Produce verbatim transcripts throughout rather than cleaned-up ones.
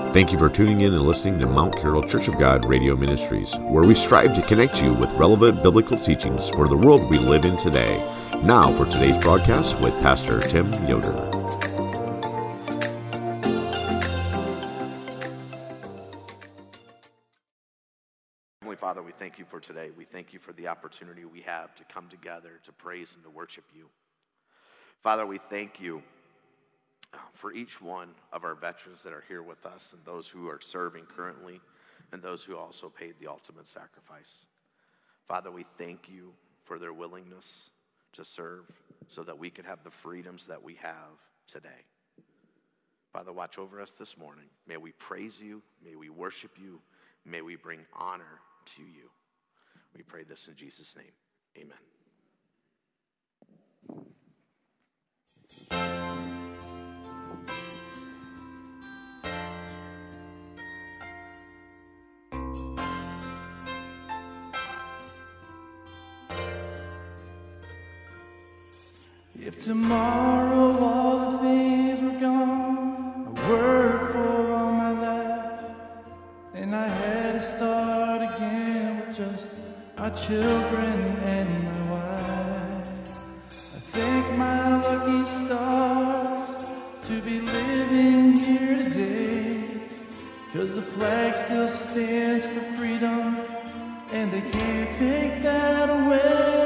Thank you for tuning in and listening to Mount Carroll Church of God Radio Ministries, where we strive to connect you with relevant biblical teachings for the world we live in today. Now for today's broadcast with Pastor Tim Yoder. Heavenly Father, we thank you for today. We thank you for the opportunity we have to come together to praise and to worship you. Father, we thank you for each one of our veterans that are here with us and those who are serving currently and those who also paid the ultimate sacrifice. Father, we thank you for their willingness to serve so that we can have the freedoms that we have today. Father, watch over us this morning. May we praise you. May we worship you. May we bring honor to you. We pray this in Jesus' name. Amen. If tomorrow all the things were gone, a word for all my life, and I had to start again with just our children and my wife, I thank my lucky stars to be living here today, 'cause the flag still stands for freedom, and they can't take that away.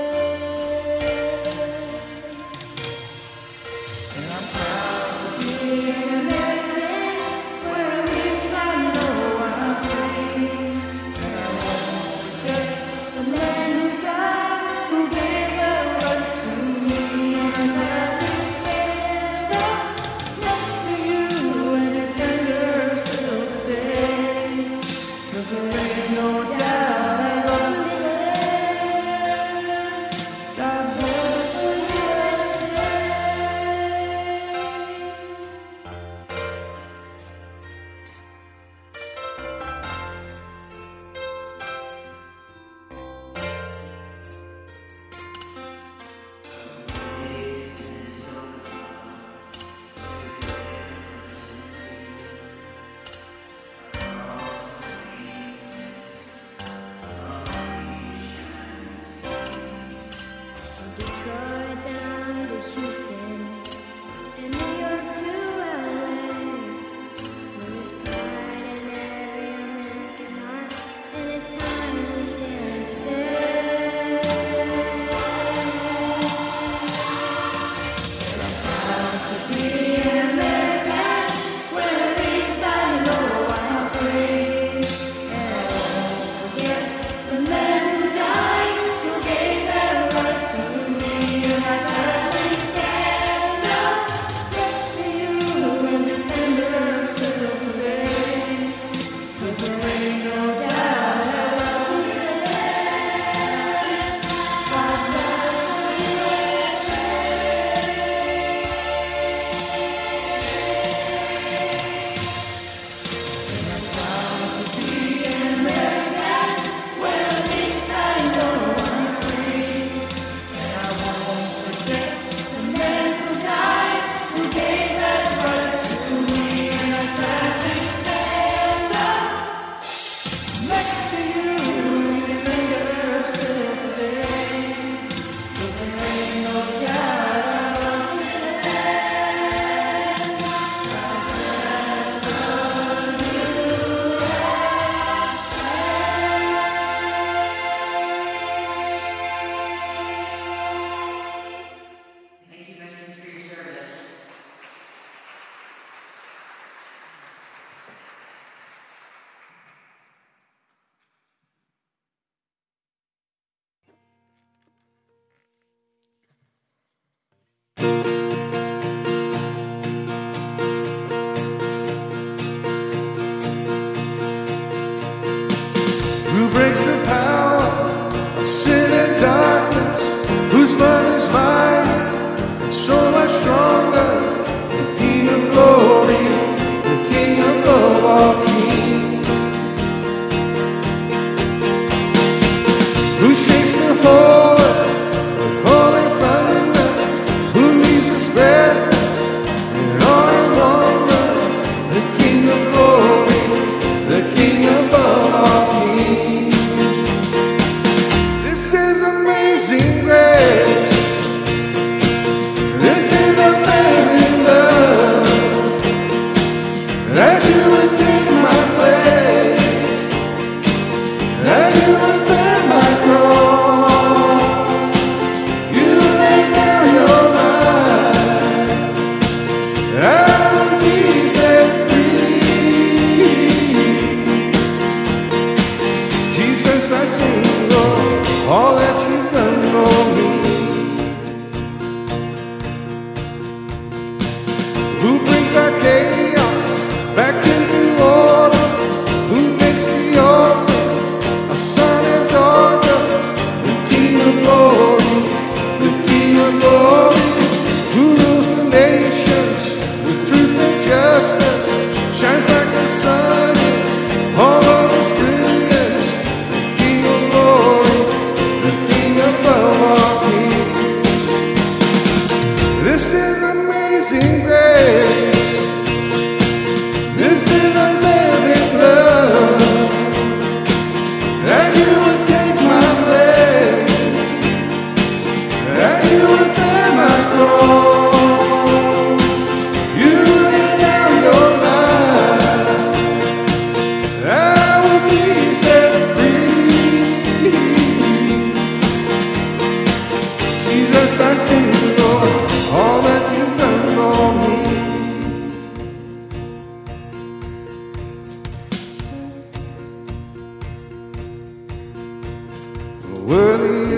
Who breaks the power of sin and darkness, whose love is mighty and so much stronger, the King of glory, the King above all kings, who shakes the whole earth with holy thunder, who leaves us breathless in awe and wonder, the King of glory.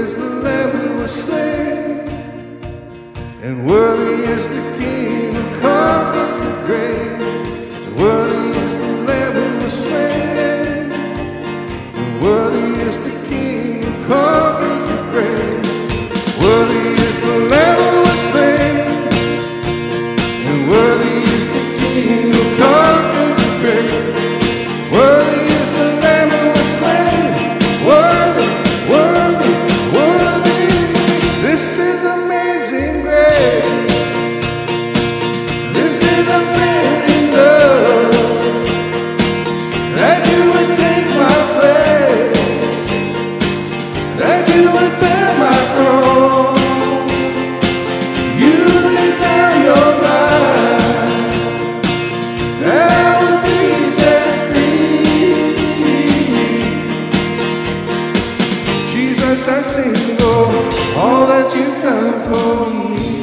is the Lamb who was slain, and worthy is the King who conquered the grave. And worthy is the Lamb who was slain, and worthy is the King who conquered the grave. Worthy is the Lamb who was slain, and worthy is the King who conquered the grave. Worthy is the Lamb who was slain, worthy, worthy, worthy. This is amazing grace. This is amazing love, that you would take my place, that you would bear my cross. You laid down your life, that I would be set free. Jesus, I sing, oh, all that you've done for me.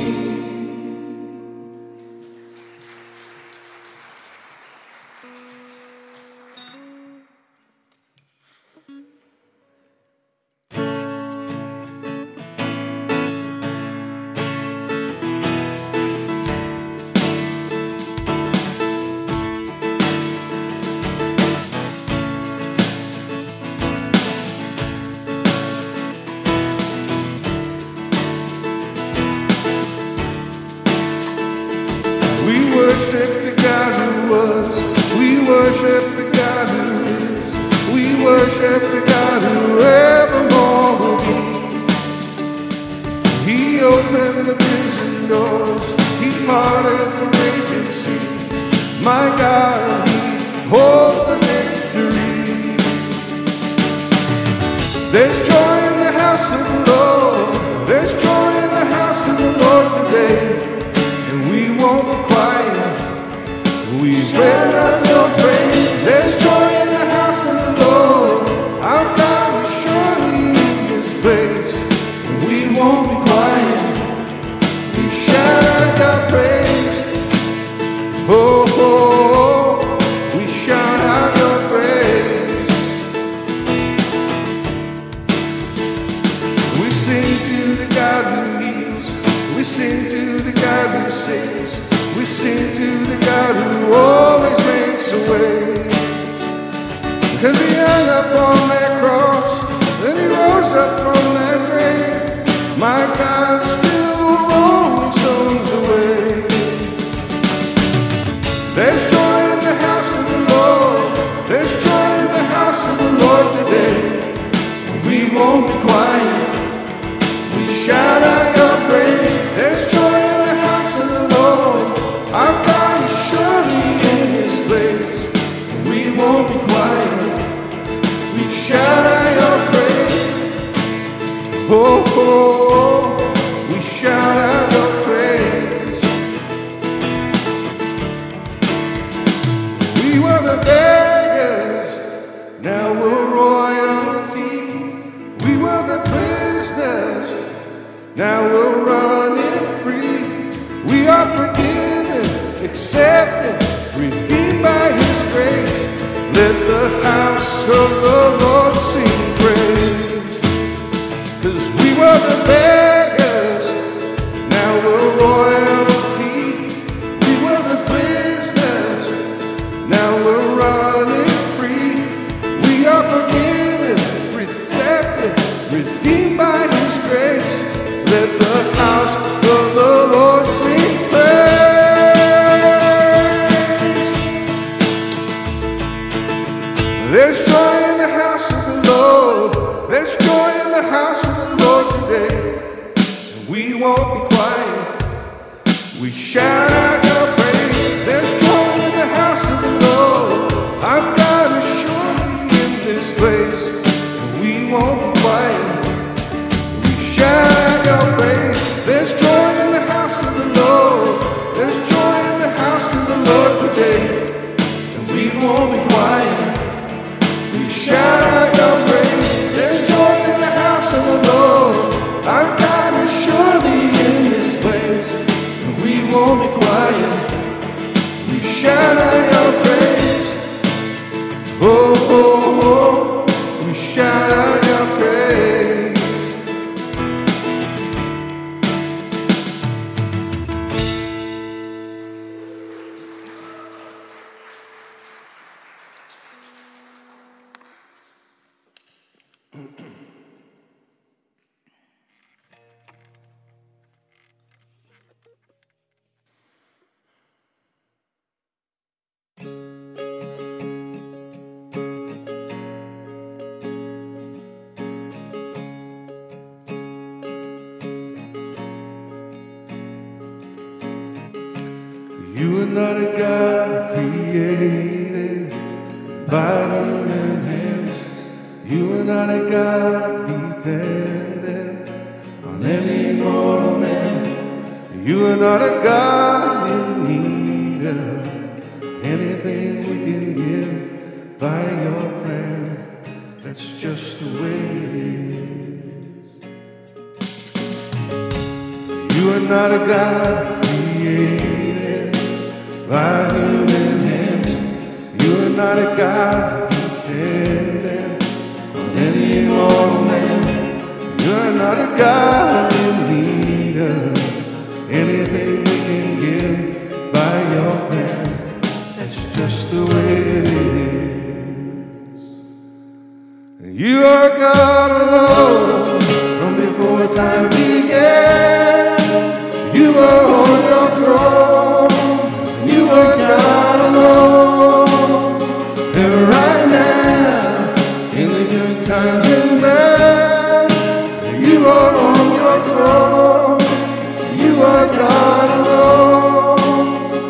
We worship the God who was, we worship the God who is, we worship the God who evermore will be. He opened the prison doors, he parted the raging sea. My God, he holds the victory. There's joy in the house of the Lord, there's joy in the house of the Lord today. We won't be quiet, we spread out your praise. There's joy in the house of the Lord, our God is surely in this place. We won't be quiet, we shout out our praise. Oh, oh, oh, we shout out your praise. We sing to the God who heals, we sing to the God who saves, we sing to the God who always makes a way. Because he hung up on that cross, then he rose up from that grave. My God still rolling stones away. There's joy in the house of the Lord, there's joy in the house of the Lord today. We won't be quiet, we shout out your praise. There's joy in the house of the Lord, our God is surely in his place. We won't be quiet, we shout out your praise. Oh, oh, oh, we shout out your praise. We were the beggars, now we're royalty. We were the prisoners, now we're running free. We are forgiven, accepted, redeemed by his grace. Let the house of the Lord sing praise. 'Cause we were the beggars, now we're royalty. We were the prisoners, now we're running free. We are forgiven, accepted, redeemed by his grace. Let the house of the Lord sing praise. There's joy in the house of the Lord. You are not a God created by human hands. You are not a God dependent on any mortal man. You are not a God in need of anything we can give by your plan. That's just the way it is. You are not a God created by human hands. You are not a God dependent on any mortal man. You are not a God in need of anything we can give by your plan. That's just the way it is. You are God alone from before time began. You are on your throne. You are God alone. And right now, in the good times and bad, you are on your throne. You are God alone.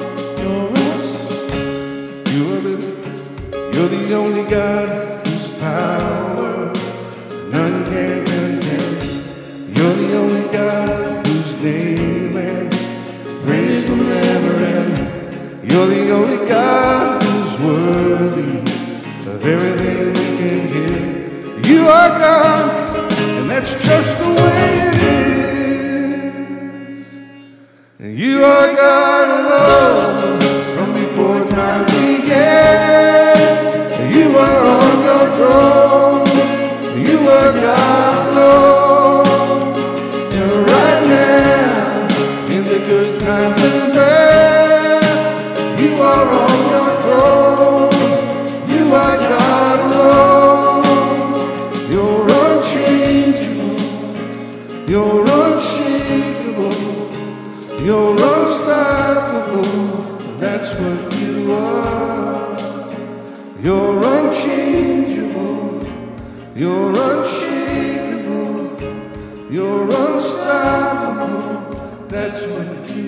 You're the, you're the only God whose power none can contain. You're the only God whose name and praise will never end. You're the only God who's worthy of everything we can give. You are God, and that's just the way it is. And you are God alone from before time began. You are on your throne. You are God alone. And right now, in the good times and bad, you are on your throne. You are God alone. You're unchangeable. You're unshakable. You're unstoppable. That's what you are. You're unchangeable. You're unshakable. You're unstoppable. That's what you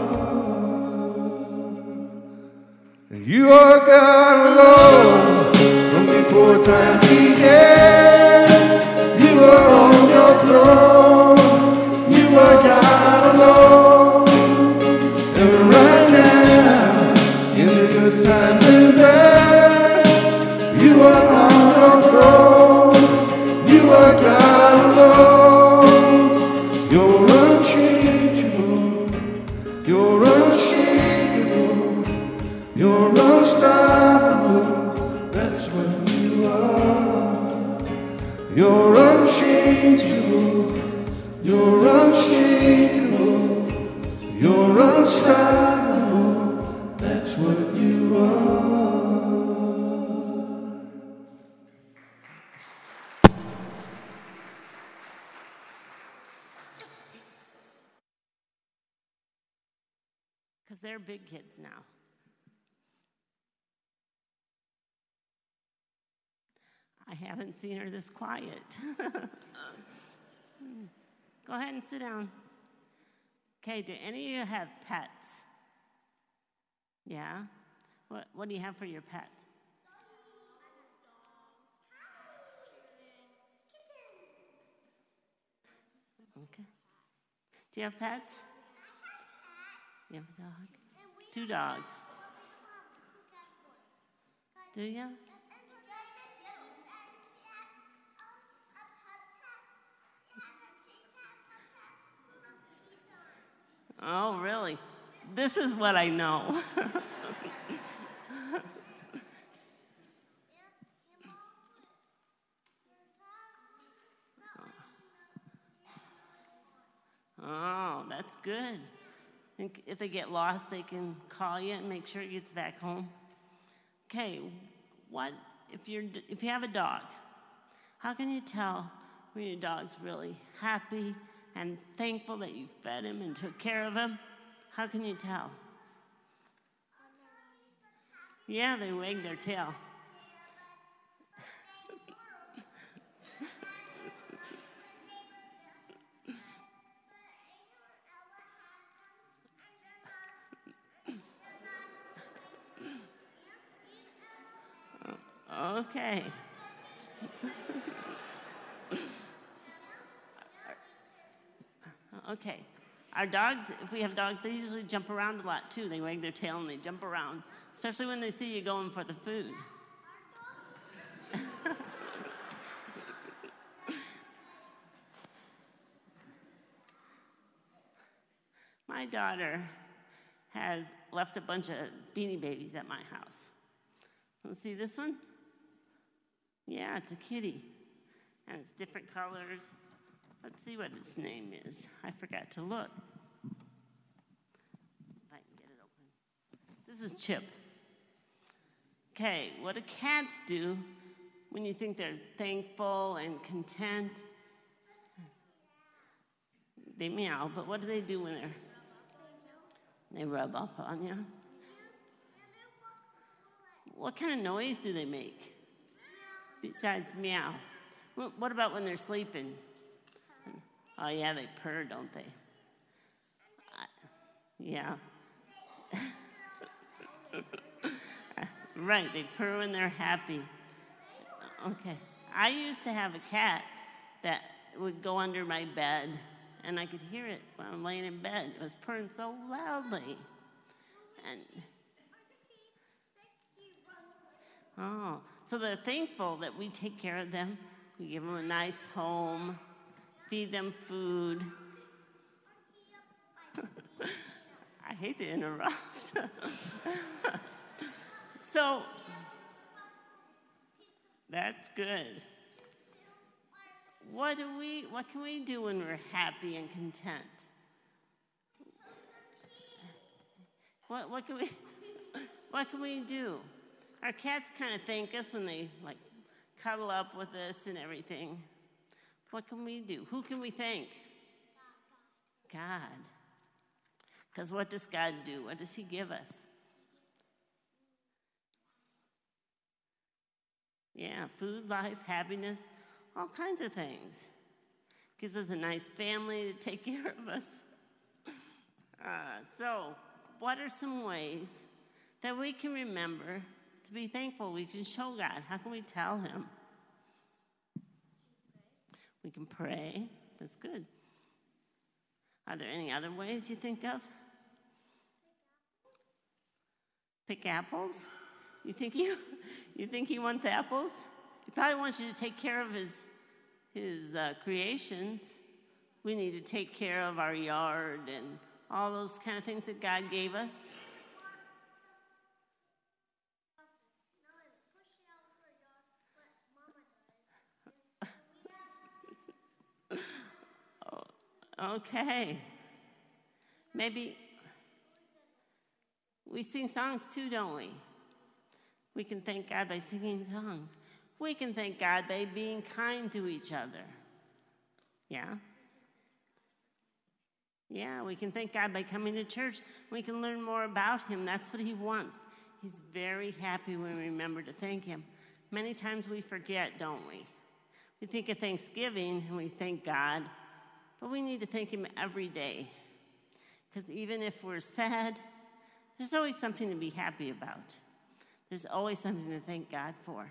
are. You are God alone from before time began. You are on your throne. You are God alone. And right now, in the good times and bad, you are on your throne. You are God alone. You're unchangeable. You're unshakable. You're unstoppable. That's what you are. You're unchangeable. You're unshakable. You're unstoppable. That's what you are. Because they're big kids now. I haven't seen her this quiet. Go ahead and sit down. Okay, do any of you have pets? Yeah? What, what do you have for your pet? Okay. Do you have pets? You have a dog? Two dogs. Do you? Oh, really? This is what I know. Oh, that's good. And if they get lost, they can call you and make sure it gets back home. Okay, what if you're if you have a dog? How can you tell when your dog's really happy and thankful that you fed him and took care of him? How can you tell? Yeah, they wag their tail. Okay. Okay. Our dogs, if we have dogs, they usually jump around a lot too. They wag their tail and they jump around, especially when they see you going for the food. My daughter has left a bunch of Beanie Babies at my house. Let's see this one? Yeah, it's a kitty. And it's different colors. Let's see what its name is. I forgot to look. If I can get it open. This is Chip. Okay, what do cats do when you think they're thankful and content? They meow, but what do they do when they're... They rub up on you. What kind of noise do they make? Besides meow. What about when they're sleeping? Oh, yeah, they purr, don't they? Yeah. Right, they purr when they're happy. Okay. I used to have a cat that would go under my bed, and I could hear it when I'm laying in bed. It was purring so loudly. And oh, so they're thankful that we take care of them. We give them a nice home, feed them food. I hate to interrupt. So, that's good. What do we, what can we do when we're happy and content? What, what can we, what can we do? Our cats kind of thank us when they like cuddle up with us and everything. What can we do? Who can we thank? God. Because what does God do? What does he give us? Yeah, food, life, happiness, all kinds of things. Gives us a nice family to take care of us. Uh, so, what are some ways that we can remember to be thankful? We can show God. How can we tell him? We can pray. That's good. Are there any other ways you think of? Pick apples? You think he, you think he wants apples? He probably wants you to take care of his, his uh, creations. We need to take care of our yard and all those kind of things that God gave us. Okay. Maybe we sing songs too, don't we? We can thank God by singing songs. We can thank God by being kind to each other. Yeah? Yeah, we can thank God by coming to church. We can learn more about him. That's what he wants. He's very happy when we remember to thank him. Many times we forget, don't we? We think of Thanksgiving and we thank God, but we need to thank him every day. Because even if we're sad, there's always something to be happy about. There's always something to thank God for.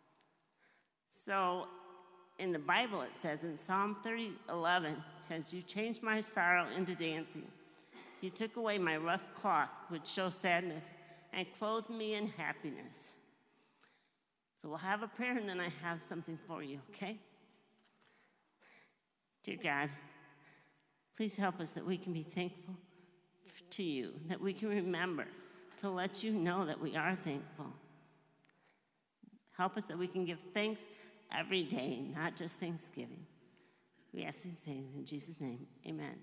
So in the Bible it says, in Psalm thirty, eleven, it says, you changed my sorrow into dancing. You took away my rough cloth, which shows sadness, and clothed me in happiness. So we'll have a prayer and then I have something for you, okay? Dear God, please help us that we can be thankful to you, that we can remember to let you know that we are thankful. Help us that we can give thanks every day, not just Thanksgiving. We ask these things in Jesus' name, amen.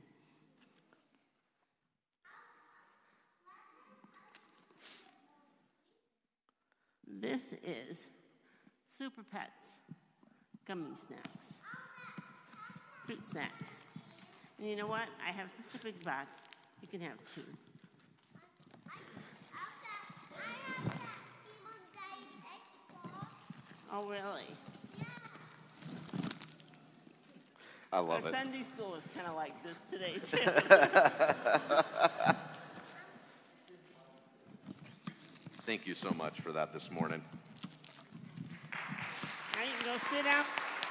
This is Super Pets gummy snacks, fruit snacks. And you know what? I have such a big box. You can have two. Oh, really? I love Our it. Our Sunday school is kind of like this today, too. Thank you so much for that this morning. you can go sit down.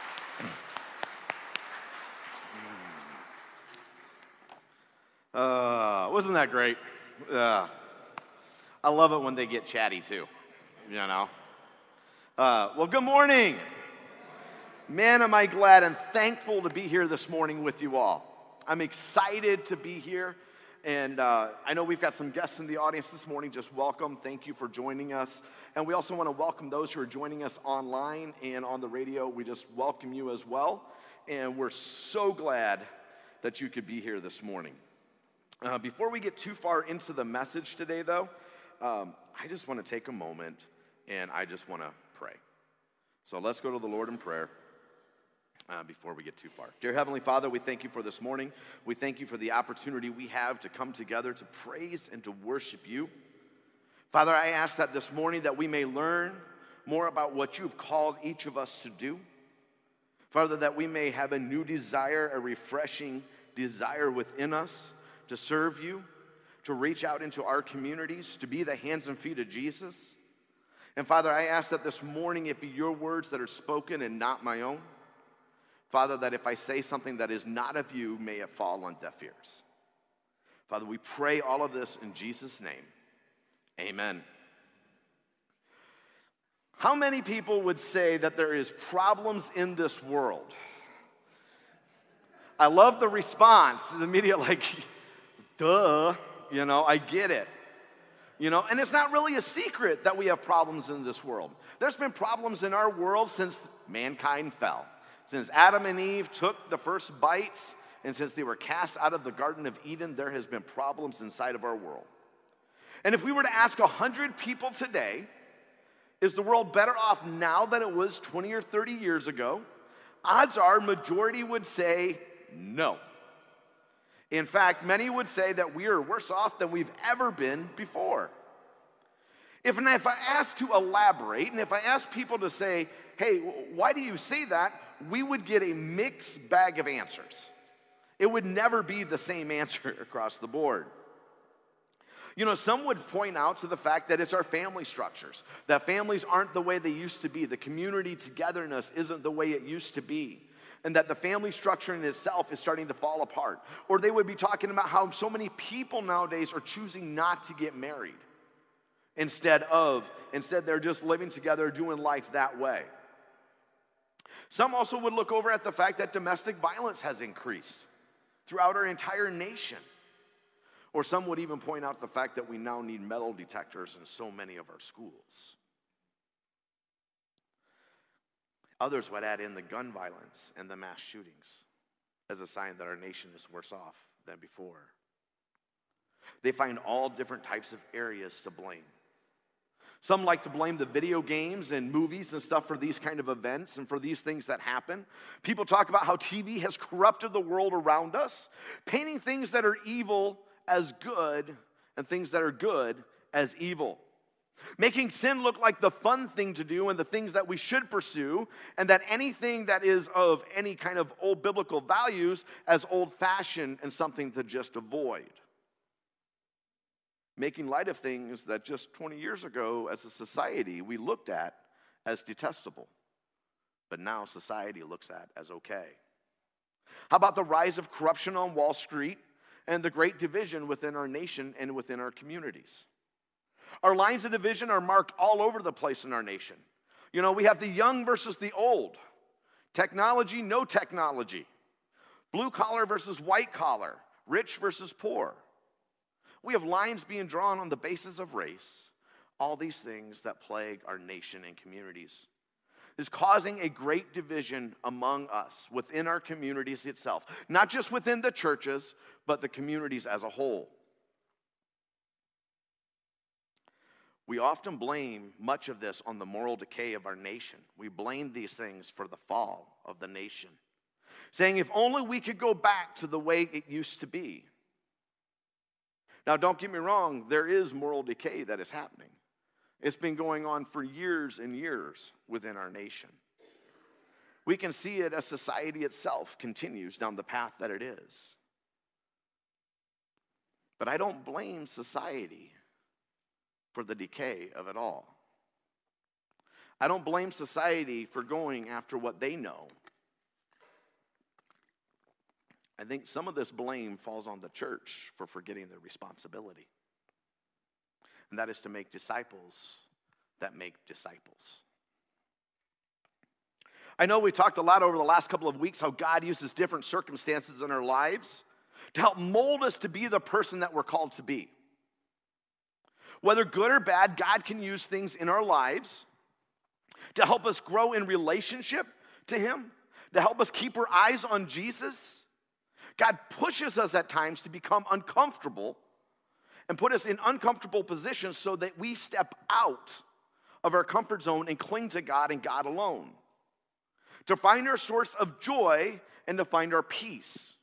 Uh, wasn't that great? Uh, I love it when they get chatty too, you know. Uh, well, good morning. Man, am I glad and thankful to be here this morning with you all. I'm excited to be here, and uh, I know we've got some guests in the audience this morning. Just welcome. Thank you for joining us. And we also want to welcome those who are joining us online and on the radio. We just welcome you as well, and we're so glad that you could be here this morning. Uh, before we get too far into the message today, though, um, I just want to take a moment, and I just want to pray. So let's go to the Lord in prayer. Uh, before we get too far. Dear Heavenly Father, we thank you for this morning. We thank you for the opportunity we have to come together to praise and to worship you. Father, I ask that this morning that we may learn more about what you've called each of us to do. Father, that we may have a new desire, a refreshing desire within us to serve you, to reach out into our communities, to be the hands and feet of Jesus. And Father, I ask that this morning it be your words that are spoken and not my own. Father, that if I say something that is not of you, may it fall on deaf ears. Father, we pray all of this in Jesus' name. Amen. How many people would say that there is problems in this world? I love the response, the media like, duh, you know, I get it. You know, and it's not really a secret that we have problems in this world. There's been problems in our world since mankind fell. Since Adam and Eve took the first bites, and since they were cast out of the Garden of Eden, there has been problems inside of our world. And if we were to ask one hundred people today, is the world better off now than it was twenty or thirty years ago? Odds are majority would say no. In fact, many would say that we are worse off than we've ever been before. If, and if I ask to elaborate, and if I ask people to say, hey, why do you say that? We would get a mixed bag of answers. It would never be the same answer across the board. You know, some would point out to the fact that it's our family structures, that families aren't the way they used to be, the community togetherness isn't the way it used to be, and that the family structure in itself is starting to fall apart. Or they would be talking about how so many people nowadays are choosing not to get married. Instead of, instead they're just living together, doing life that way. Some also would look over at the fact that domestic violence has increased throughout our entire nation. Or some would even point out the fact that we now need metal detectors in so many of our schools. Others would add in the gun violence and the mass shootings as a sign that our nation is worse off than before. They find all different types of areas to blame. Some like to blame the video games and movies and stuff for these kind of events and for these things that happen. People talk about how T V has corrupted the world around us, painting things that are evil as good and things that are good as evil. Making sin look like the fun thing to do and the things that we should pursue, and that anything that is of any kind of old biblical values as old-fashioned and something to just avoid. Making light of things that just twenty years ago as a society we looked at as detestable, but now society looks at as okay. How about the rise of corruption on Wall Street and the great division within our nation and within our communities? Our lines of division are marked all over the place in our nation. You know, we have the young versus the old, technology, no technology, blue collar versus white collar, rich versus poor. We have lines being drawn on the basis of race, all these things that plague our nation and communities. Is causing a great division among us, within our communities itself. Not just within the churches, but the communities as a whole. We often blame much of this on the moral decay of our nation. We blame these things for the fall of the nation, saying if only we could go back to the way it used to be. Now, don't get me wrong, there is moral decay that is happening. It's been going on for years and years within our nation. We can see it as society itself continues down the path that it is. But I don't blame society for the decay of it all. I don't blame society for going after what they know. I think some of this blame falls on the church for forgetting their responsibility. And that is to make disciples that make disciples. I know we talked a lot over the last couple of weeks how God uses different circumstances in our lives to help mold us to be the person that we're called to be. Whether good or bad, God can use things in our lives to help us grow in relationship to Him, to help us keep our eyes on Jesus. God pushes us at times to become uncomfortable and put us in uncomfortable positions so that we step out of our comfort zone and cling to God and God alone, to find our source of joy and to find our peace.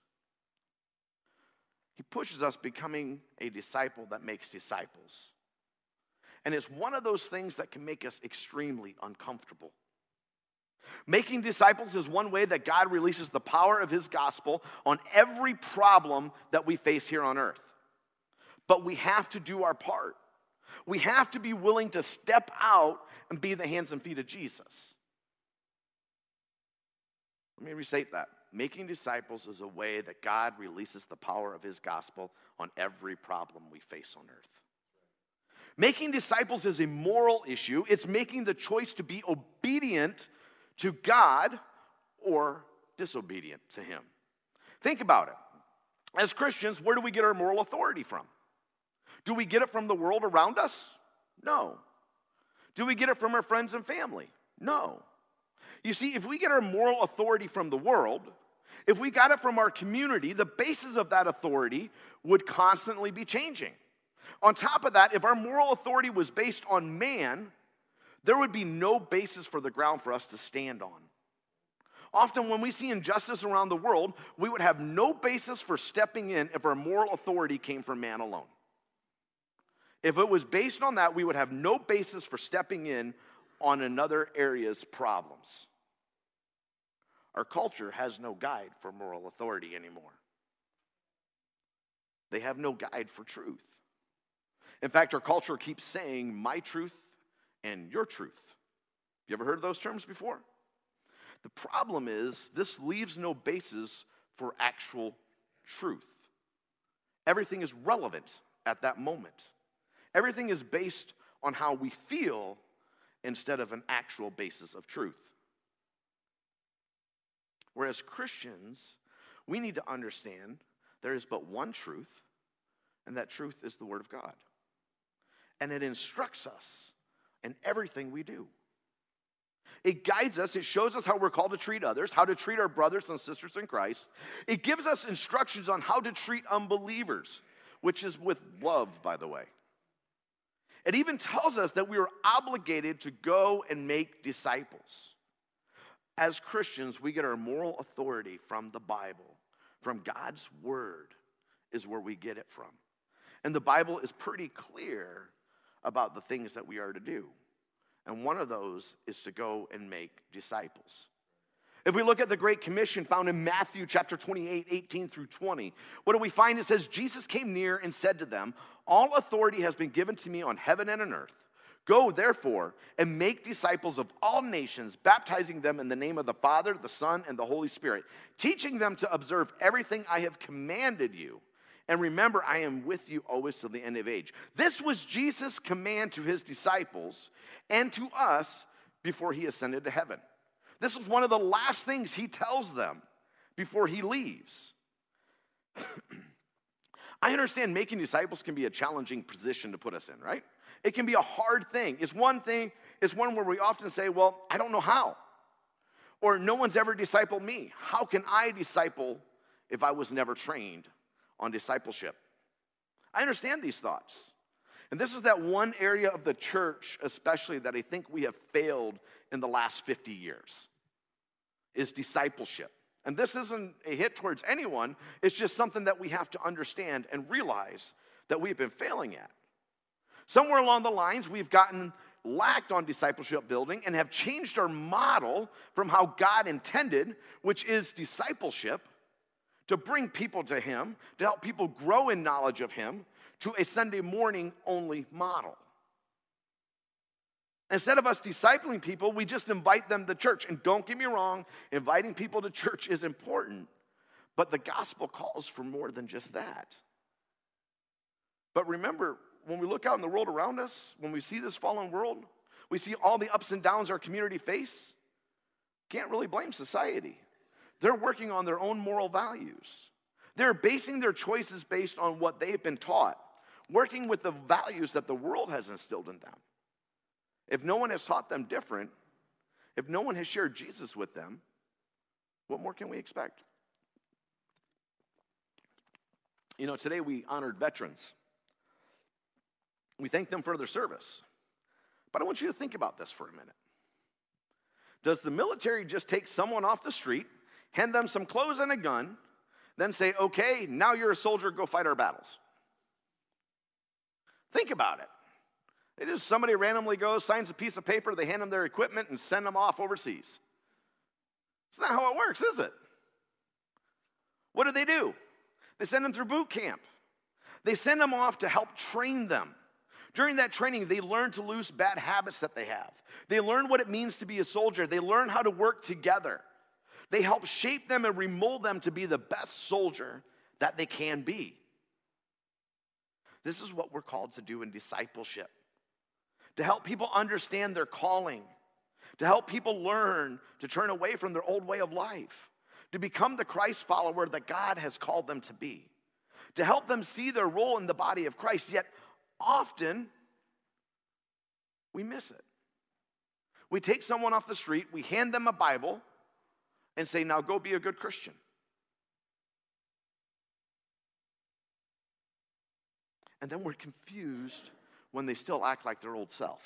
He pushes us becoming a disciple that makes disciples. And it's one of those things that can make us extremely uncomfortable. Making disciples is one way that God releases the power of His gospel on every problem that we face here on earth. But we have to do our part. We have to be willing to step out and be the hands and feet of Jesus. Let me restate that. Making disciples is a way that God releases the power of His gospel on every problem we face on earth. Making disciples is a moral issue. It's making the choice to be obedient to God or disobedient to Him. Think about it. As Christians, where do we get our moral authority from? Do we get it from the world around us? No. Do we get it from our friends and family? No. You see, if we get our moral authority from the world, if we got it from our community, the basis of that authority would constantly be changing. On top of that, if our moral authority was based on man, there would be no basis for the ground for us to stand on. Often when we see injustice around the world, we would have no basis for stepping in if our moral authority came from man alone. If it was based on that, we would have no basis for stepping in on another area's problems. Our culture has no guide for moral authority anymore. They have no guide for truth. In fact, our culture keeps saying my truth and your truth. You ever heard of those terms before? The problem is this leaves no basis for actual truth. Everything is relevant at that moment. Everything is based on how we feel instead of an actual basis of truth. Whereas Christians, we need to understand there is but one truth, and that truth is the Word of God. And it instructs us in everything we do. It guides us. It shows us how we're called to treat others, how to treat our brothers and sisters in Christ. It gives us instructions on how to treat unbelievers, which is with love, by the way. It even tells us that we are obligated to go and make disciples. As Christians, we get our moral authority from the Bible, from God's Word is where we get it from. And the Bible is pretty clear about the things that we are to do. And one of those is to go and make disciples. If we look at the Great Commission found in Matthew chapter twenty-eight, eighteen through twenty, what do we find? It says, Jesus came near and said to them, all authority has been given to me on heaven and on earth. Go, therefore, and make disciples of all nations, baptizing them in the name of the Father, the Son, and the Holy Spirit, teaching them to observe everything I have commanded you. And remember, I am with you always till the end of age. This was Jesus' command to his disciples and to us before he ascended to heaven. This was one of the last things he tells them before he leaves. I understand making disciples can be a challenging position to put us in, right? It can be a hard thing. It's one thing, it's one where we often say, well, I don't know how. Or no one's ever discipled me. How can I disciple if I was never trained on discipleship? I understand these thoughts. And this is that one area of the church, especially, that I think we have failed in the last fifty years, is discipleship. And this isn't a hit towards anyone. It's just something that we have to understand and realize that we've been failing at. Somewhere along the lines, we've gotten lacked on discipleship building and have changed our model from how God intended, which is discipleship, to bring people to him, to help people grow in knowledge of him, to a Sunday morning only model. Instead of us discipling people, we just invite them to church. And don't get me wrong, inviting people to church is important, but the gospel calls for more than just that. But remember, when we look out in the world around us, when we see this fallen world, we see all the ups and downs our community face, can't really blame society. They're working on their own moral values. They're basing their choices based on what they've been taught, working with the values that the world has instilled in them. If no one has taught them different, if no one has shared Jesus with them, what more can we expect? You know, today we honored veterans. We thank them for their service. But I want you to think about this for a minute. Does the military just take someone off the street, hand them some clothes and a gun, then say, okay, now you're a soldier, go fight our battles? Think about it. It is somebody randomly goes, signs a piece of paper, they hand them their equipment and send them off overseas. It's not how it works, is it? What do they do? They send them through boot camp. They send them off to help train them. During that training, they learn to lose bad habits that they have. They learn what it means to be a soldier. They learn how to work together. They help shape them and remold them to be the best soldier that they can be. This is what we're called to do in discipleship. To help people understand their calling. To help people learn to turn away from their old way of life. To become the Christ follower that God has called them to be. To help them see their role in the body of Christ. Yet often, we miss it. We take someone off the street, we hand them a Bible, and say, now go be a good Christian. And then we're confused when they still act like their old self.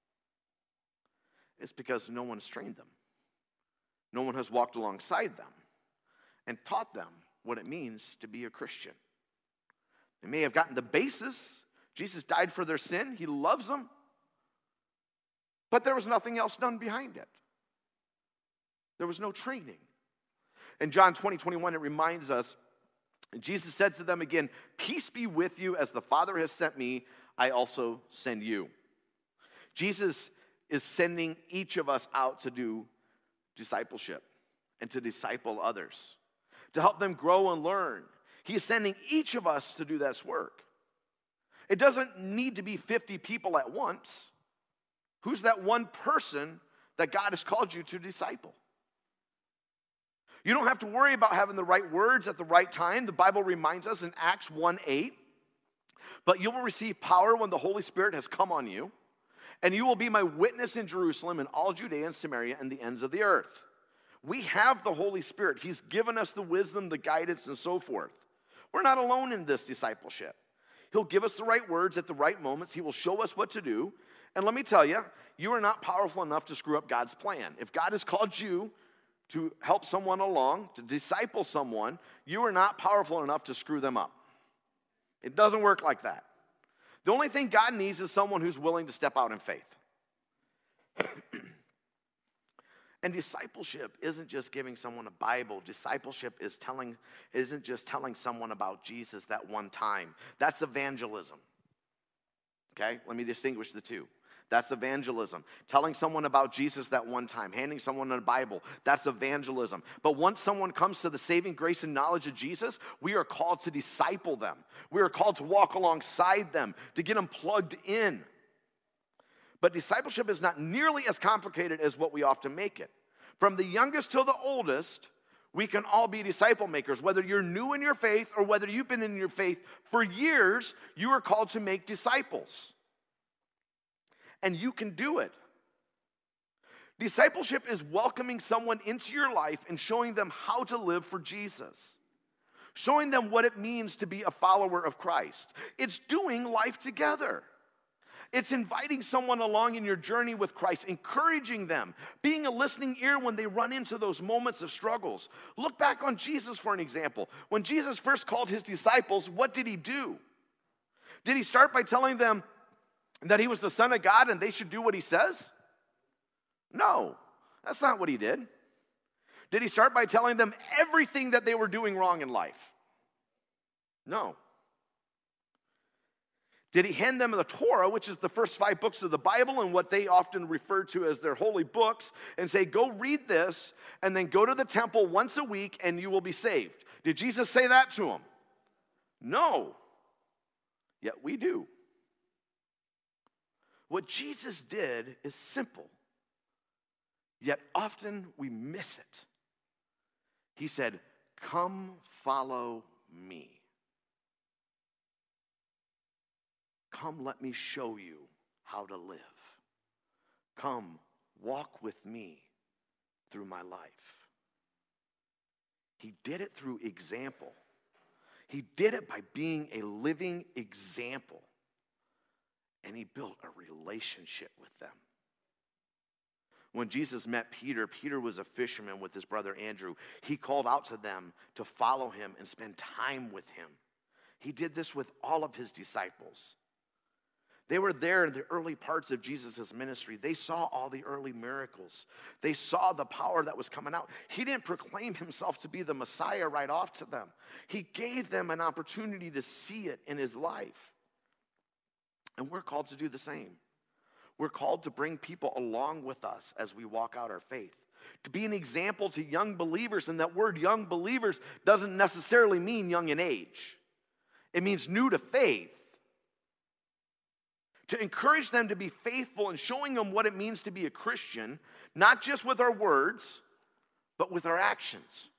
It's because no one has trained them. No one has walked alongside them and taught them what it means to be a Christian. They may have gotten the basis. Jesus died for their sin. He loves them. But there was nothing else done behind it. There was no training. In John twenty, twenty-one, it reminds us, Jesus said to them again, peace be with you, as the Father has sent me, I also send you. Jesus is sending each of us out to do discipleship and to disciple others, to help them grow and learn. He is sending each of us to do this work. It doesn't need to be fifty people at once. Who's that one person that God has called you to disciple? You don't have to worry about having the right words at the right time. The Bible reminds us in Acts one eight, but you will receive power when the Holy Spirit has come on you, and you will be my witness in Jerusalem and all Judea and Samaria and the ends of the earth. We have the Holy Spirit. He's given us the wisdom, the guidance, and so forth. We're not alone in this discipleship. He'll give us the right words at the right moments. He will show us what to do. And let me tell you, you are not powerful enough to screw up God's plan. If God has called you to help someone along, to disciple someone, you are not powerful enough to screw them up. It doesn't work like that. The only thing God needs is someone who's willing to step out in faith. And discipleship isn't just giving someone a Bible. Discipleship is telling, isn't just telling someone about Jesus that one time. That's evangelism. Okay? Let me distinguish the two. That's evangelism. Telling someone about Jesus that one time, handing someone a Bible, that's evangelism. But once someone comes to the saving grace and knowledge of Jesus, we are called to disciple them. We are called to walk alongside them, to get them plugged in. But discipleship is not nearly as complicated as what we often make it. From the youngest to the oldest, we can all be disciple makers. Whether you're new in your faith or whether you've been in your faith for years, you are called to make disciples. And you can do it. Discipleship is welcoming someone into your life and showing them how to live for Jesus. Showing them what it means to be a follower of Christ. It's doing life together. It's inviting someone along in your journey with Christ, encouraging them, being a listening ear when they run into those moments of struggles. Look back on Jesus for an example. When Jesus first called his disciples, what did he do? Did he start by telling them that he was the Son of God and they should do what he says? No, that's not what he did. Did he start by telling them everything that they were doing wrong in life? No. Did he hand them the Torah, which is the first five books of the Bible and what they often refer to as their holy books, and say, go read this, and then go to the temple once a week, and you will be saved? Did Jesus say that to them? No. Yet we do. What Jesus did is simple, yet often we miss it. He said, come follow me. Come, let me show you how to live. Come, walk with me through my life. He did it through example. He did it by being a living example. And he built a relationship with them. When Jesus met Peter, Peter was a fisherman with his brother Andrew. He called out to them to follow him and spend time with him. He did this with all of his disciples. They were there in the early parts of Jesus' ministry. They saw all the early miracles. They saw the power that was coming out. He didn't proclaim himself to be the Messiah right off to them. He gave them an opportunity to see it in his life. And we're called to do the same. We're called to bring people along with us as we walk out our faith. To be an example to young believers, and that word young believers doesn't necessarily mean young in age. It means new to faith. To encourage them to be faithful and showing them what it means to be a Christian, not just with our words, but with our actions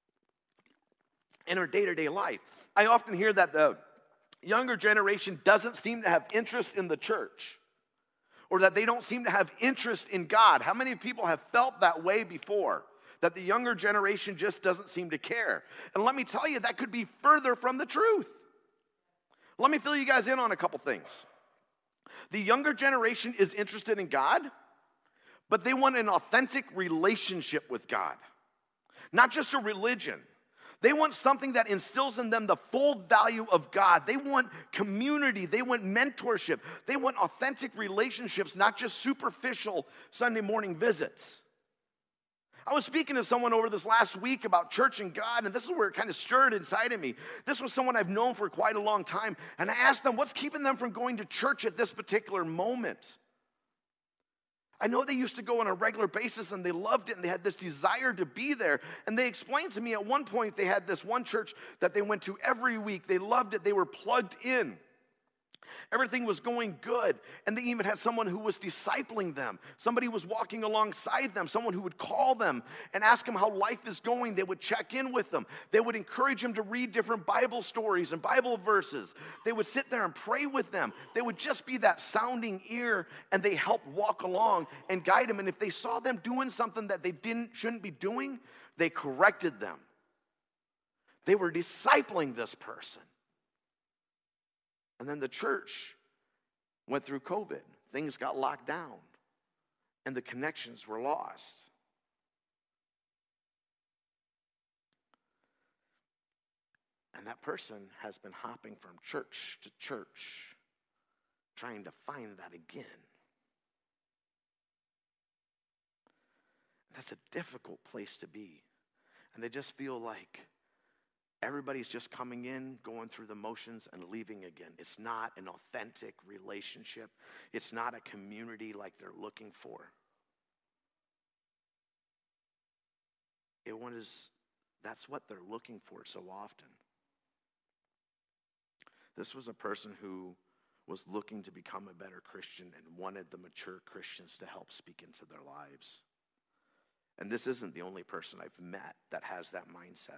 in our day-to-day life. I often hear that the younger generation doesn't seem to have interest in the church, or that they don't seem to have interest in God. How many people have felt that way before? That the younger generation just doesn't seem to care. And let me tell you, that could be further from the truth. Let me fill you guys in on a couple things. The younger generation is interested in God, but they want an authentic relationship with God. Not just a religion. They want something that instills in them the full value of God. They want community. They want mentorship. They want authentic relationships, not just superficial Sunday morning visits. I was speaking to someone over this last week about church and God, and this is where it kind of stirred inside of me. This was someone I've known for quite a long time, and I asked them, what's keeping them from going to church at this particular moment? I know they used to go on a regular basis, and they loved it, and they had this desire to be there. And they explained to me at one point they had this one church that they went to every week. They loved it. They were plugged in. Everything was going good. And they even had someone who was discipling them. Somebody was walking alongside them. Someone who would call them and ask them how life is going. They would check in with them. They would encourage them to read different Bible stories and Bible verses. They would sit there and pray with them. They would just be that sounding ear, and they helped walk along and guide them. And if they saw them doing something that they didn't shouldn't be doing, they corrected them. They were discipling this person. And then the church went through COVID. Things got locked down, and the connections were lost. And that person has been hopping from church to church, trying to find that again. That's a difficult place to be. And they just feel like everybody's just coming in, going through the motions, and leaving again. It's not an authentic relationship. It's not a community like they're looking for. It was, that's what they're looking for so often. This was a person who was looking to become a better Christian and wanted the mature Christians to help speak into their lives. And this isn't the only person I've met that has that mindset.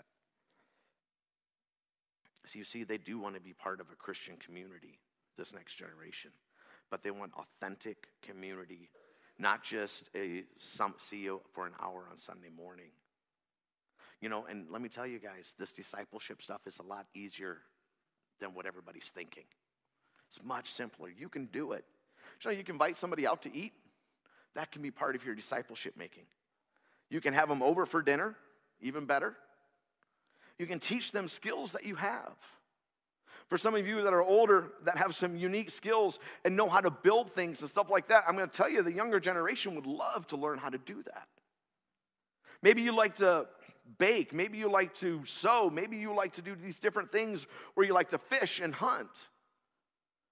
So you see, they do want to be part of a Christian community, this next generation. But they want authentic community, not just a some see you for an hour on Sunday morning. You know, and let me tell you guys, this discipleship stuff is a lot easier than what everybody's thinking. It's much simpler. You can do it. You know, you can invite somebody out to eat. That can be part of your discipleship making. You can have them over for dinner, even better. You can teach them skills that you have. For some of you that are older, that have some unique skills and know how to build things and stuff like that, I'm going to tell you, the younger generation would love to learn how to do that. Maybe you like to bake. Maybe you like to sew. Maybe you like to do these different things where you like to fish and hunt.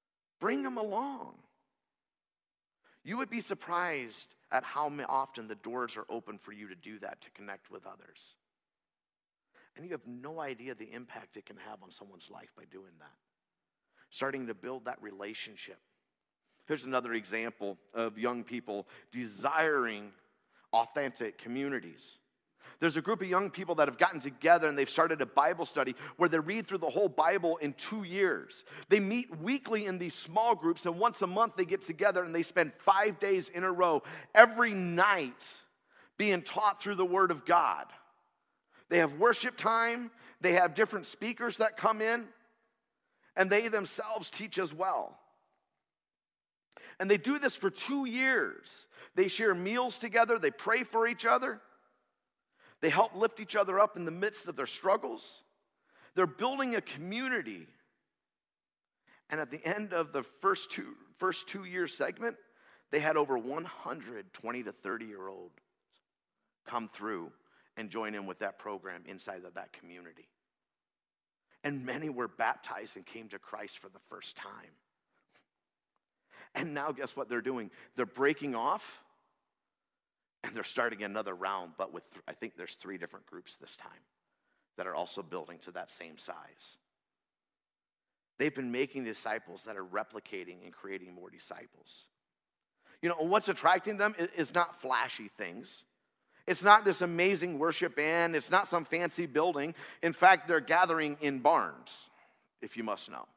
Bring them along. You would be surprised at how often the doors are open for you to do that, to connect with others. And you have no idea the impact it can have on someone's life by doing that. Starting to build that relationship. Here's another example of young people desiring authentic communities. There's a group of young people that have gotten together and they've started a Bible study where they read through the whole Bible in two years. They meet weekly in these small groups, and once a month they get together and they spend five days in a row every night being taught through the Word of God. They have worship time, they have different speakers that come in, and they themselves teach as well. And they do this for two years. They share meals together, they pray for each other. They help lift each other up in the midst of their struggles. They're building a community. And at the end of the first two, first two-year segment, they had over one hundred twenty to thirty-year-olds come through and join in with that program inside of that community. And many were baptized and came to Christ for the first time. And now guess what they're doing? They're breaking off. And they're starting another round, but with, I think there's three different groups this time that are also building to that same size. They've been making disciples that are replicating and creating more disciples. You know, what's attracting them is not flashy things. It's not this amazing worship band. It's not some fancy building. In fact, they're gathering in barns, if you must know.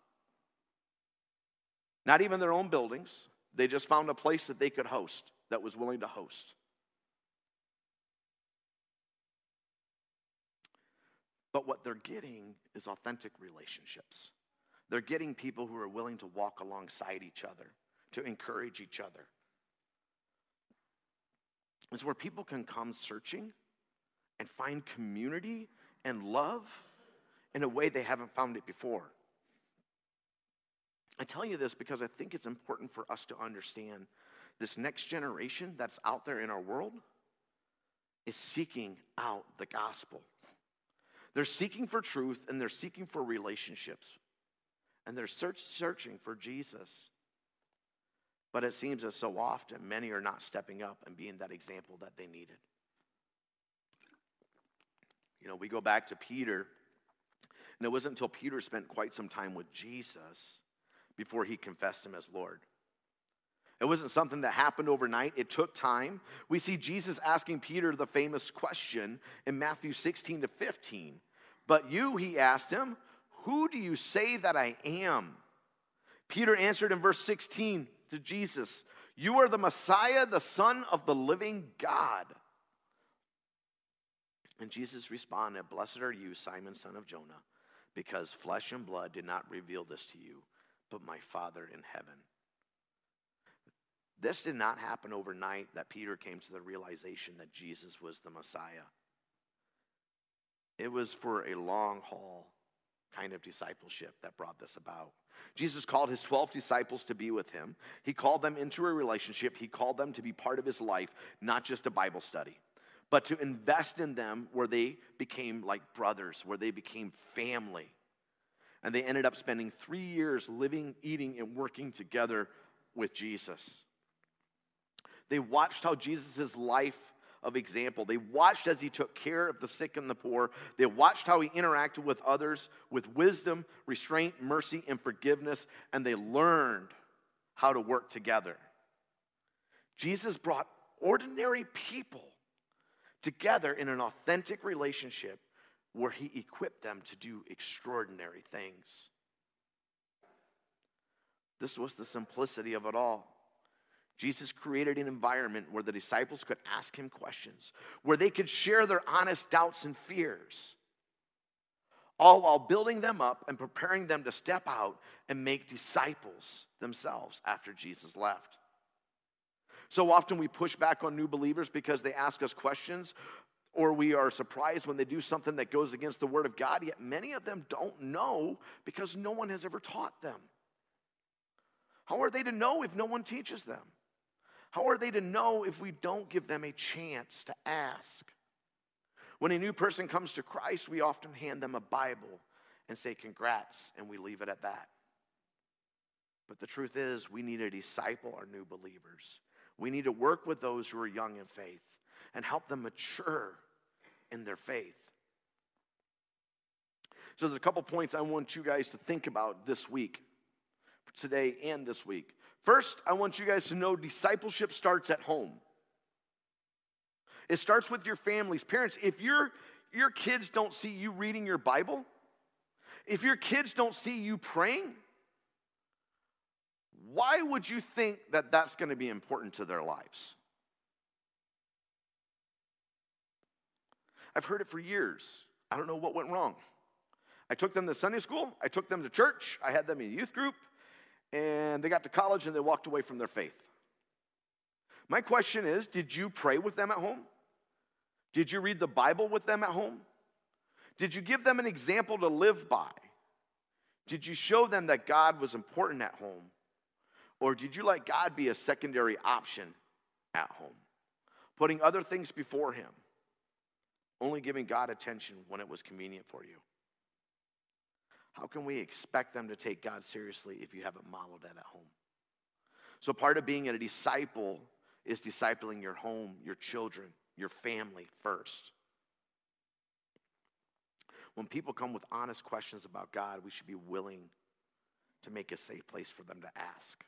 Not even their own buildings. They just found a place that they could host, that was willing to host. But what they're getting is authentic relationships. They're getting people who are willing to walk alongside each other, to encourage each other. It's where people can come searching and find community and love in a way they haven't found it before. I tell you this because I think it's important for us to understand this next generation that's out there in our world is seeking out the gospel. They're seeking for truth, and they're seeking for relationships. And they're search, searching for Jesus. But it seems as so often, many are not stepping up and being that example that they needed. You know, we go back to Peter, and it wasn't until Peter spent quite some time with Jesus before he confessed him as Lord. It wasn't something that happened overnight. It took time. We see Jesus asking Peter the famous question in Matthew sixteen to fifteen. But you, he asked him, who do you say that I am? Peter answered in verse sixteen to Jesus, you are the Messiah, the Son of the living God. And Jesus responded, blessed are you, Simon, son of Jonah, because flesh and blood did not reveal this to you, but my Father in heaven. This did not happen overnight that Peter came to the realization that Jesus was the Messiah. It was for a long haul kind of discipleship that brought this about. Jesus called his twelve disciples to be with him. He called them into a relationship. He called them to be part of his life, not just a Bible study, but to invest in them where they became like brothers, where they became family. And they ended up spending three years living, eating, and working together with Jesus. They watched how Jesus' life of example. They watched as he took care of the sick and the poor. They watched how he interacted with others with wisdom, restraint, mercy, and forgiveness, and they learned how to work together. Jesus brought ordinary people together in an authentic relationship where he equipped them to do extraordinary things. This was the simplicity of it all. Jesus created an environment where the disciples could ask him questions, where they could share their honest doubts and fears, all while building them up and preparing them to step out and make disciples themselves after Jesus left. So often we push back on new believers because they ask us questions, or we are surprised when they do something that goes against the Word of God, yet many of them don't know because no one has ever taught them. How are they to know if no one teaches them? How are they to know if we don't give them a chance to ask? When a new person comes to Christ, we often hand them a Bible and say, congrats, and we leave it at that. But the truth is, we need to disciple our new believers. We need to work with those who are young in faith and help them mature in their faith. So there's a couple points I want you guys to think about this week, today and this week. First, I want you guys to know discipleship starts at home. It starts with your families. Parents, if your, your kids don't see you reading your Bible, if your kids don't see you praying, why would you think that that's going to be important to their lives? I've heard it for years. I don't know what went wrong. I took them to Sunday school. I took them to church. I had them in a youth group. And they got to college and they walked away from their faith. My question is, did you pray with them at home? Did you read the Bible with them at home? Did you give them an example to live by? Did you show them that God was important at home? Or did you let God be a secondary option at home? Putting other things before him, only giving God attention when it was convenient for you. How can we expect them to take God seriously if you haven't modeled that at home? So part of being a disciple is discipling your home, your children, your family first. When people come with honest questions about God, we should be willing to make a safe place for them to ask.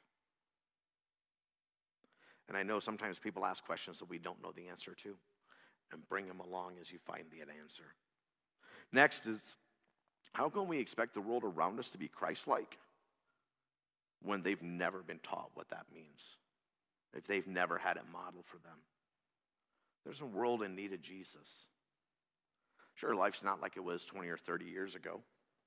And I know sometimes people ask questions that we don't know the answer to, and bring them along as you find the answer. Next is, how can we expect the world around us to be Christ-like when they've never been taught what that means? If they've never had it modeled for them? There's a world in need of Jesus. Sure, life's not like it was twenty or thirty years ago.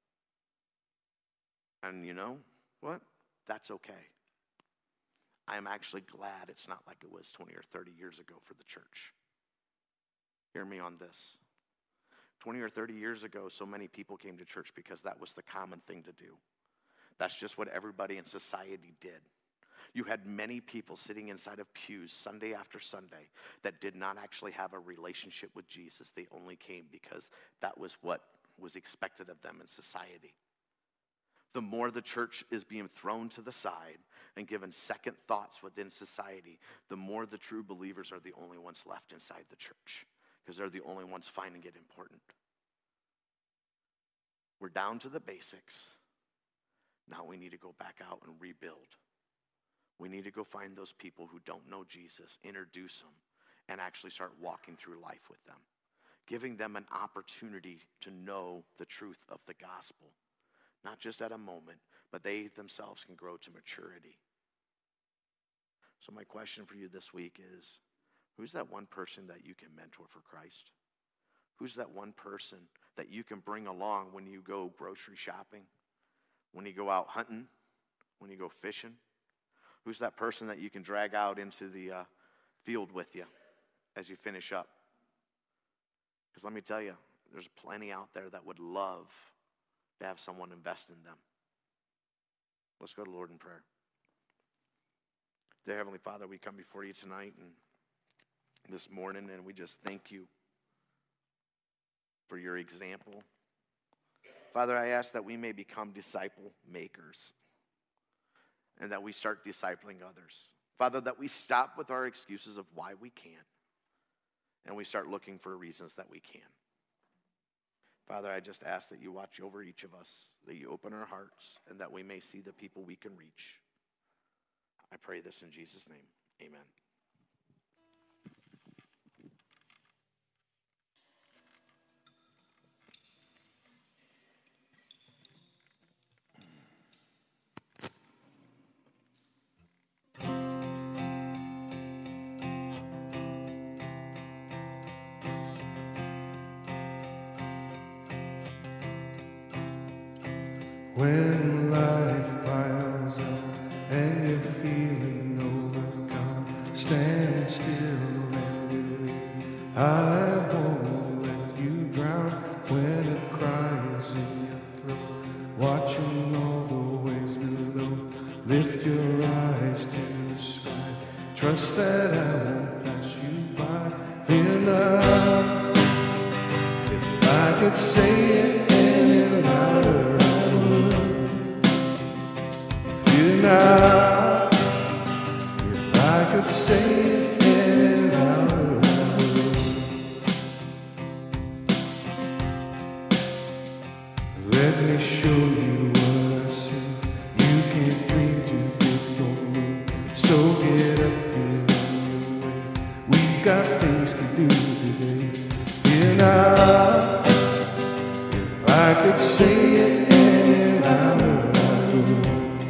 And you know what? That's okay. I'm actually glad it's not like it was twenty or thirty years ago for the church. Hear me on this. twenty or thirty years ago, so many people came to church because that was the common thing to do. That's just what everybody in society did. You had many people sitting inside of pews Sunday after Sunday that did not actually have a relationship with Jesus. They only came because that was what was expected of them in society. The more the church is being thrown to the side and given second thoughts within society, the more the true believers are the only ones left inside the church, because they're the only ones finding it important. We're down to the basics. Now we need to go back out and rebuild. We need to go find those people who don't know Jesus, introduce them, and actually start walking through life with them, giving them an opportunity to know the truth of the gospel, not just at a moment, but they themselves can grow to maturity. So my question for you this week is, who's that one person that you can mentor for Christ? Who's that one person that you can bring along when you go grocery shopping, when you go out hunting, when you go fishing? Who's that person that you can drag out into the uh, field with you as you finish up? Because let me tell you, there's plenty out there that would love to have someone invest in them. Let's go to the Lord in prayer. Dear Heavenly Father, we come before you tonight and this morning, and we just thank you for your example. Father, I ask that we may become disciple makers and that we start discipling others. Father, that we stop with our excuses of why we can't and we start looking for reasons that we can. Father, I just ask that you watch over each of us, that you open our hearts, and that we may see the people we can reach. I pray this in Jesus' name. Amen. When life piles up and you're feeling overcome, stand still and believe. I won't let you drown when it cries in your throat. Watching all the waves below, lift your eyes to the sky. Trust that I won't pass you by. Fear not. If I could say it any louder, I would. Fear Fear not, if I could say it any louder, I would. Let me show you what I see. You can't dream too big for me, so get up and on your way. We've got things to do today. Fear not, if I could say it any louder, I would.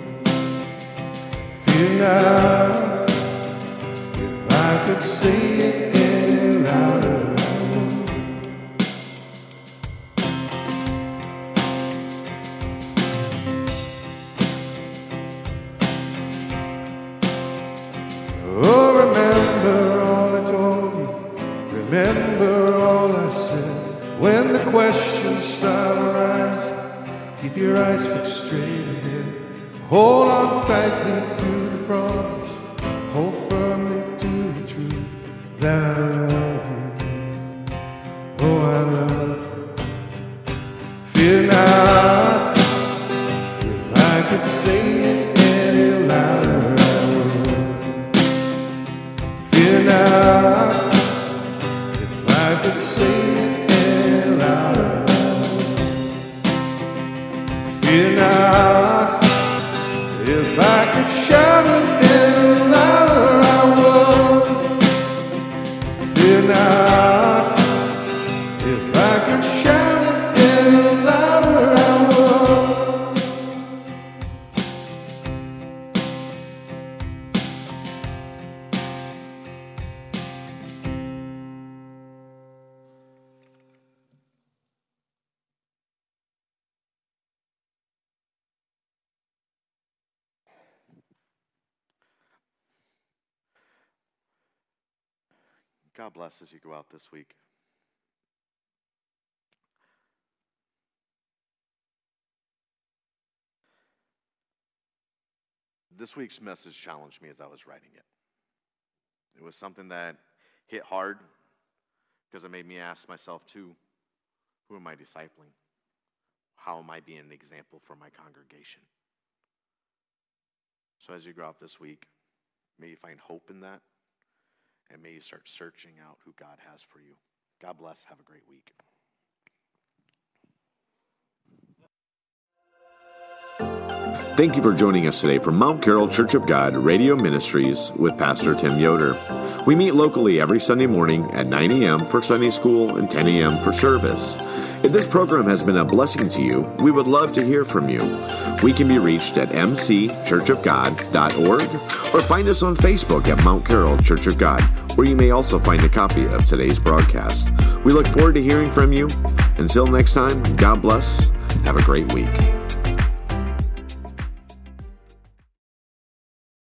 Fear not, if I could say it any louder, I would. Oh, remember all I told you, remember all I said. When the questions start arising, keep your eyes fixed straight ahead. Hold on tightly to the promise, hold firmly to the truth that I love you. Oh, I love you. Fear not, if I could say it any louder, I would. Fear not, if I could say it any louder, I would. Fear not, if I could shout it any louder, I would. Fear not, if I could shout it any louder, I would. God bless as you go out this week. This week's message challenged me as I was writing it. It was something that hit hard because it made me ask myself too, who am I discipling? How am I being an example for my congregation? So as you go out this week, may you find hope in that. And may you start searching out who God has for you. God bless. Have a great week. Thank you for joining us today from Mount Carroll Church of God Radio Ministries with Pastor Tim Yoder. We meet locally every Sunday morning at nine a.m. for Sunday school and ten a.m. for service. If this program has been a blessing to you, we would love to hear from you. We can be reached at m c church of god dot org or find us on Facebook at Mount Carroll Church of God, where you may also find a copy of today's broadcast. We look forward to hearing from you. Until next time, God bless. Have a great week.